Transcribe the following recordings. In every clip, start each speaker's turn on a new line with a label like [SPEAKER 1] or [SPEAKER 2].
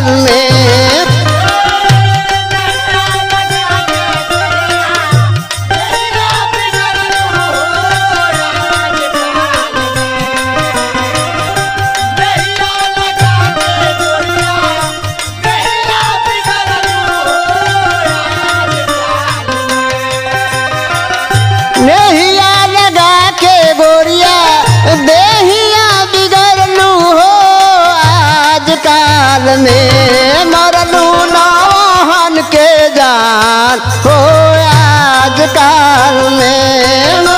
[SPEAKER 1] में। नेहिया लगा के गोरिया देहिया बिगड़लू हो आज काल में। मरलू नौहन के जान हो आज काल में।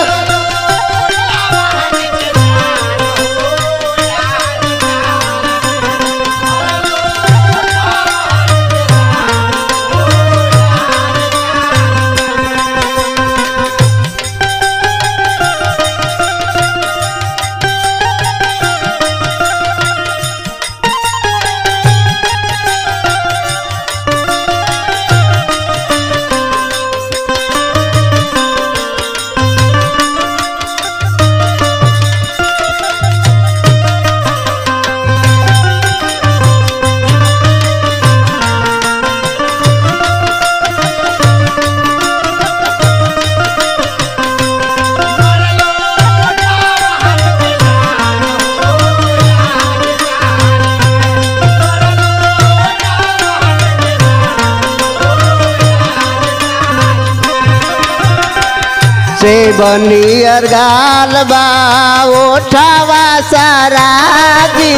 [SPEAKER 1] से बनियर गाल बा ओठावा सराबी।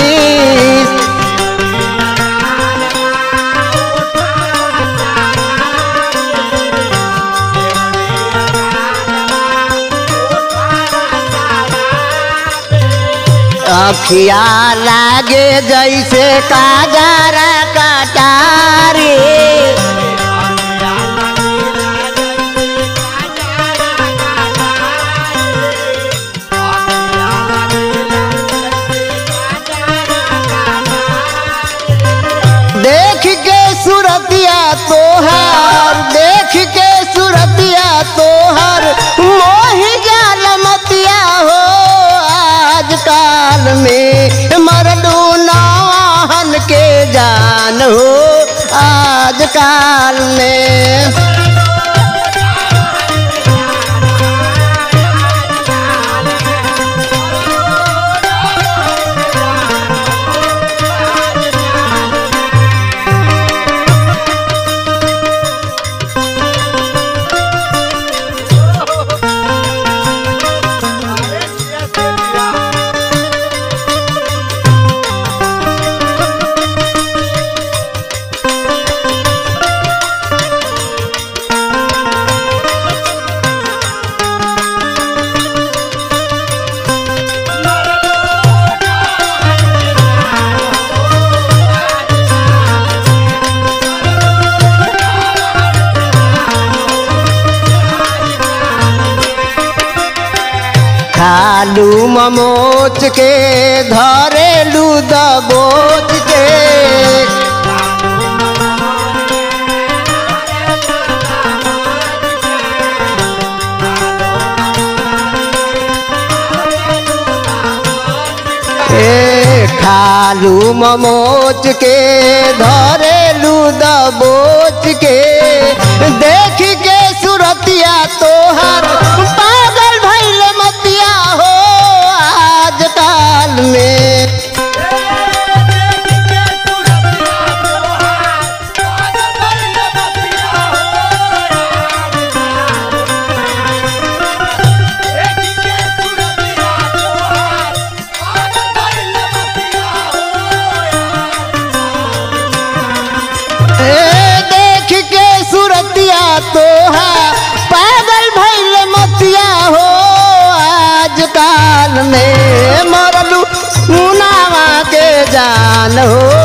[SPEAKER 1] अखिया लागे जैसे काजरा कटारी। देख के सूरतिया तोहर देख के सूरतिया तोहर मोहि जाल मतिया हो आज काल में। मरलू नौहन के जान हो आज काल में। खालू ममोच के धरेलू दबोच के। खालू ममोच के धरेलू दबोच के। देख के सूरतिया तोहर पागल भइल मतिया हो आज काल में। देख के सूरतिया तोहर पागल भइल मतिया हो आज काल में। मरलू मुनावा के जान हो